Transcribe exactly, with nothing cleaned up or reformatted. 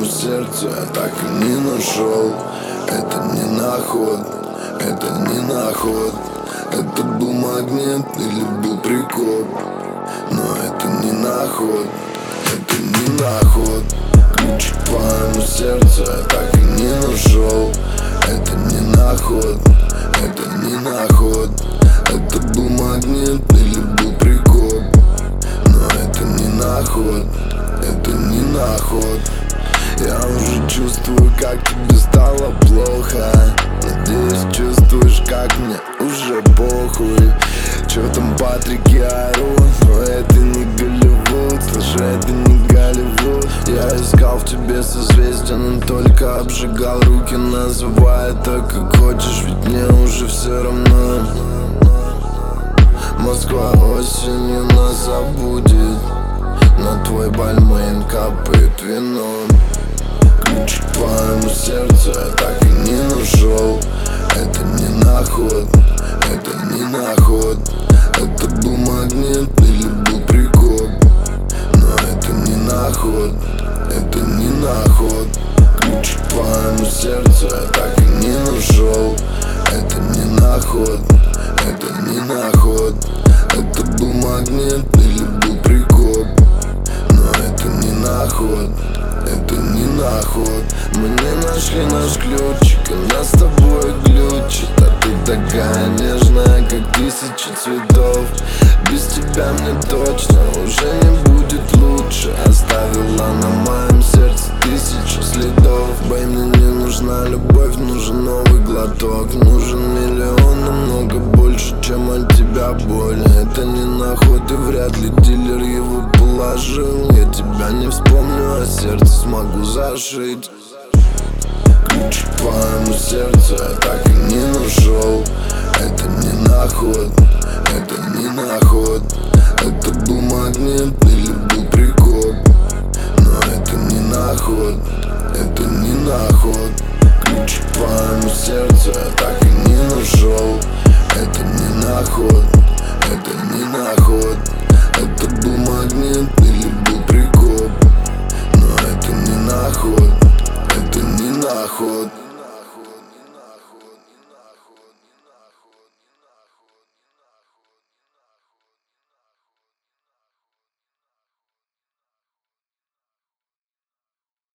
сердцу я так и не нашел. Это не наход, это не наход. Это был магнит или был прикоп, но это не наход, это не наход. Ключ к твоему сердцу я так и не нашел. Это не наход, это не наход. Это был магнит или был прикоп, но это не наход, это не наход. Я уже чувствую, как тебе стало плохо. Надеюсь, чувствуешь, как мне уже похуй. Чё там Патрики орут, но это не Голливуд. Слушай, это не Голливуд. Я искал в тебе созвездия, но только обжигал руки. Называй это как хочешь, ведь мне уже все равно. Москва осенью нас забудет. На твой бальмейн капает вино. Ключ к твоему сердцу я так и не нашел. Это не наход, это не наход. Это был магнит или был прикоп, но это не наход, это не наход. Ключ к твоему сердцу я так и не нашел. Это не наход, это не наход. Это был магнит или был прикоп, но это не наход, это не наход. Мы не нашли наш ключик, и нас с тобой глючит. А ты такая нежная, как тысячи цветов. Без тебя мне точно уже не будет лучше. Оставила на моем сердце тысячу следов. Бэй, мне не нужна любовь, нужен новый глоток. Нужен миллион, намного больше, чем от тебя боль. Это не наход, и вряд ли дилер его положил. Я тебя не вспомню, а сердце смогу зашить. Ключ к твоему сердцу я так и не нашел. Это не наход, это не наход. Это был магнит или был прикол.